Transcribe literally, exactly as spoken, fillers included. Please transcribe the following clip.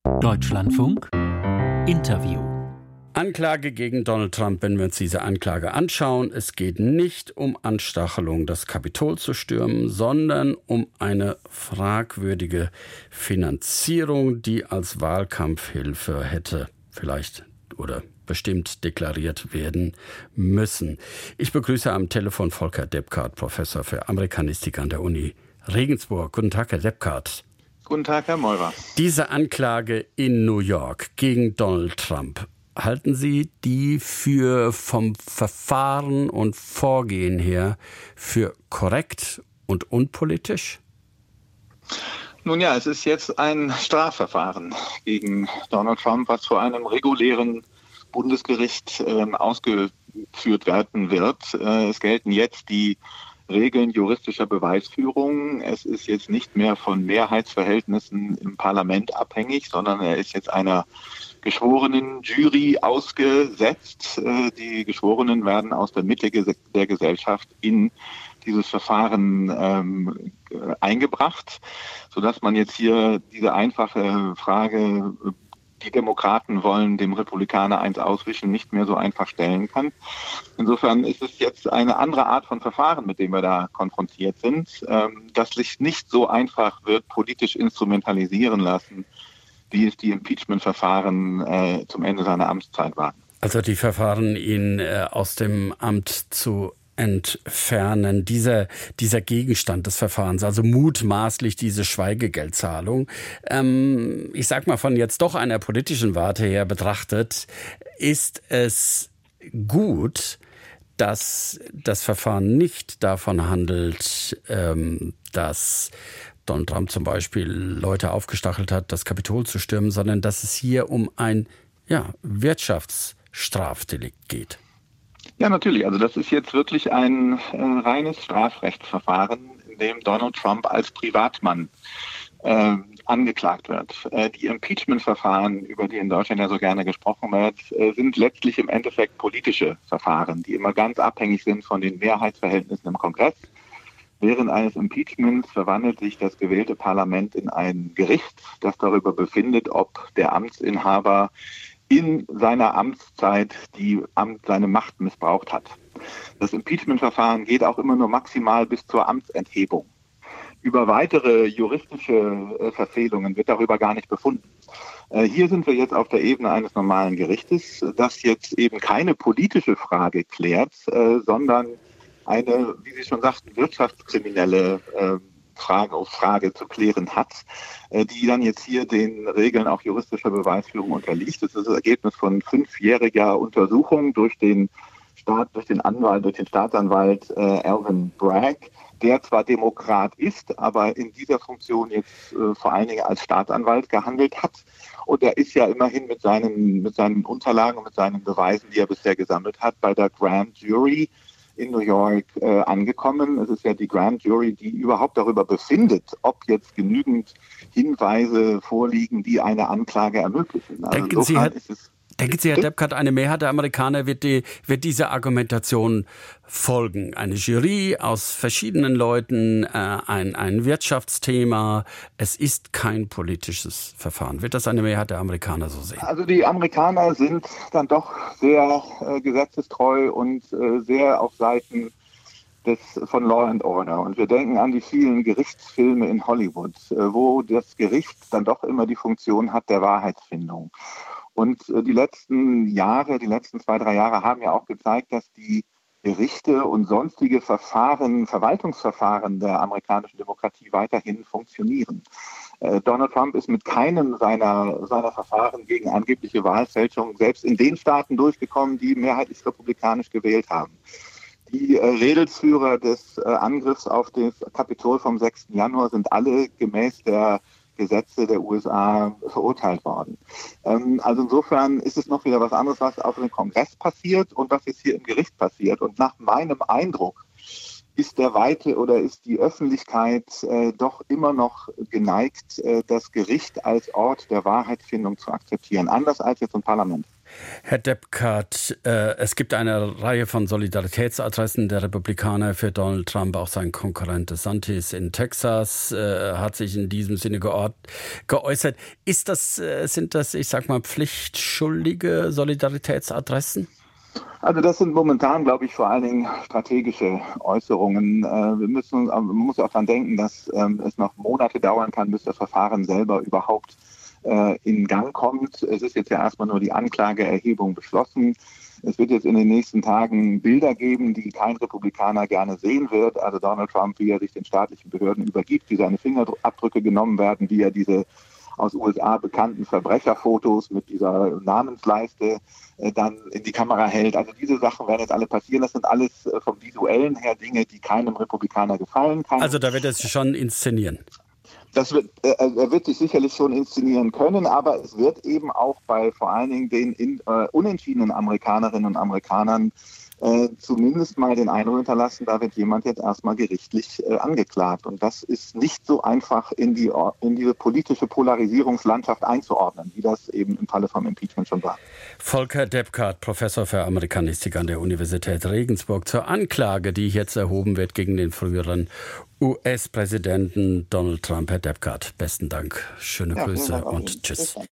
Deutschlandfunk Interview. Anklage gegen Donald Trump, wenn wir uns diese Anklage anschauen. Es geht nicht um Anstachelung, das Kapitol zu stürmen, sondern um eine fragwürdige Finanzierung, die als Wahlkampfhilfe hätte vielleicht oder bestimmt deklariert werden müssen. Ich begrüße am Telefon Volker Deppkart, Professor für Amerikanistik an der Uni Regensburg. Guten Tag, Herr Deppkart. Guten Tag, Herr Meurer. Diese Anklage in New York gegen Donald Trump, halten Sie die für vom Verfahren und Vorgehen her für korrekt und unpolitisch? Nun ja, es ist jetzt ein Strafverfahren gegen Donald Trump, was vor einem regulären Bundesgericht äh, ausgeführt werden wird. Äh, es gelten jetzt die Regeln juristischer Beweisführung. Es ist jetzt nicht mehr von Mehrheitsverhältnissen im Parlament abhängig, sondern er ist jetzt einer geschworenen Jury ausgesetzt. Die Geschworenen werden aus der Mitte der Gesellschaft in dieses Verfahren ähm, eingebracht, sodass man jetzt hier diese einfache Frage, die Demokraten wollen dem Republikaner eins auswischen, nicht mehr so einfach stellen kann. Insofern ist es jetzt eine andere Art von Verfahren, mit dem wir da konfrontiert sind, ähm, das sich nicht so einfach wird politisch instrumentalisieren lassen, wie es die Impeachment-Verfahren äh, zum Ende seiner Amtszeit waren. Also die Verfahren, ihn äh, aus dem Amt zu entfernen, dieser, dieser Gegenstand des Verfahrens, also mutmaßlich diese Schweigegeldzahlung. Ähm, ich sag mal, von jetzt doch einer politischen Warte her betrachtet, ist es gut, dass das Verfahren nicht davon handelt, ähm, dass Donald Trump zum Beispiel Leute aufgestachelt hat, das Kapitol zu stürmen, sondern dass es hier um ein ja, Wirtschaftsstrafdelikt geht. Ja, natürlich. Also das ist jetzt wirklich ein äh, reines Strafrechtsverfahren, in dem Donald Trump als Privatmann äh, angeklagt wird. Äh, die Impeachment-Verfahren, über die in Deutschland ja so gerne gesprochen wird, äh, sind letztlich im Endeffekt politische Verfahren, die immer ganz abhängig sind von den Mehrheitsverhältnissen im Kongress. Während eines Impeachments verwandelt sich das gewählte Parlament in ein Gericht, das darüber befindet, ob der Amtsinhaber in seiner Amtszeit die Amt, seine Macht missbraucht hat. Das Impeachment-Verfahren geht auch immer nur maximal bis zur Amtsenthebung. Über weitere juristische äh, Verfehlungen wird darüber gar nicht befunden. Äh, hier sind wir jetzt auf der Ebene eines normalen Gerichtes, das jetzt eben keine politische Frage klärt, äh, sondern eine, wie Sie schon sagten, wirtschaftskriminelle äh, Frage auf Frage zu klären hat, äh, die dann jetzt hier den Regeln auch juristischer Beweisführung unterliegt. Das ist das Ergebnis von fünfjähriger Untersuchung durch den Staat, durch den Anwalt, durch den Staatsanwalt äh, Alvin Bragg, der zwar Demokrat ist, aber in dieser Funktion jetzt äh, vor allen Dingen als Staatsanwalt gehandelt hat. Und er ist ja immerhin mit seinen, mit seinen Unterlagen und mit seinen Beweisen, die er bisher gesammelt hat, bei der Grand Jury in New York äh, angekommen. Es ist ja die Grand Jury, die überhaupt darüber befindet, ob jetzt genügend Hinweise vorliegen, die eine Anklage ermöglichen. Also Denken Sie, Herr, ist es denken Sie, Herr Deppkart, eine Mehrheit der Amerikaner wird, die, wird dieser Argumentation folgen? Eine Jury aus verschiedenen Leuten, äh, ein, ein Wirtschaftsthema. Es ist kein politisches Verfahren. Wird das eine Mehrheit der Amerikaner so sehen? Also die Amerikaner sind dann doch sehr äh, gesetzestreu und äh, sehr auf Seiten des, von Law and Order. Und wir denken an die vielen Gerichtsfilme in Hollywood, äh, wo das Gericht dann doch immer die Funktion hat der Wahrheitsfindung. Und äh, die letzten Jahre, die letzten zwei, drei Jahre haben ja auch gezeigt, dass die Gerichte und sonstige Verfahren, Verwaltungsverfahren der amerikanischen Demokratie weiterhin funktionieren. Äh, Donald Trump ist mit keinem seiner, seiner Verfahren gegen angebliche Wahlfälschung selbst in den Staaten durchgekommen, die mehrheitlich republikanisch gewählt haben. Die äh, Redelsführer des äh, Angriffs auf das Kapitol vom sechsten Januar sind alle gemäß der Gesetze der U S A verurteilt worden. Ähm, also insofern ist es noch wieder was anderes, was auf dem Kongress passiert und was jetzt hier im Gericht passiert. Und nach meinem Eindruck ist der Weite oder ist die Öffentlichkeit äh, doch immer noch geneigt, äh, das Gericht als Ort der Wahrheitsfindung zu akzeptieren, anders als jetzt im Parlament. Herr Deppkart, äh, es gibt eine Reihe von Solidaritätsadressen der Republikaner für Donald Trump. Auch sein Konkurrent DeSantis in Texas äh, hat sich in diesem Sinne geort- geäußert. Ist das, äh, sind das, ich sag mal, pflichtschuldige Solidaritätsadressen? Also das sind momentan, glaube ich, vor allen Dingen strategische Äußerungen. Äh, wir müssen, man muss auch daran denken, dass ähm, es noch Monate dauern kann, bis das Verfahren selber überhaupt äh, in Gang kommt. Es ist jetzt ja erstmal nur die Anklageerhebung beschlossen. Es wird jetzt in den nächsten Tagen Bilder geben, die kein Republikaner gerne sehen wird. Also Donald Trump, wie er sich den staatlichen Behörden übergibt, wie seine Fingerabdrücke genommen werden, wie er diese aus U S A bekannten Verbrecherfotos mit dieser Namensleiste äh, dann in die Kamera hält. Also diese Sachen werden jetzt alle passieren. Das sind alles äh, vom Visuellen her Dinge, die keinem Republikaner gefallen kann. Also da wird er sich schon inszenieren. Das wird, äh, er wird sich sicherlich schon inszenieren können, aber es wird eben auch bei vor allen Dingen den in, äh, unentschiedenen Amerikanerinnen und Amerikanern äh, zumindest mal den Eindruck hinterlassen, da wird jemand jetzt erstmal gerichtlich äh, angeklagt. Und das ist nicht so einfach in die in diese politische Polarisierungslandschaft einzuordnen, wie das eben im Falle vom Impeachment schon war. Volker Deppkart, Professor für Amerikanistik an der Universität Regensburg, zur Anklage, die jetzt erhoben wird gegen den früheren U S-Präsidenten Donald Trump. Herr Deppkart, besten Dank, schöne ja, Grüße und tschüss.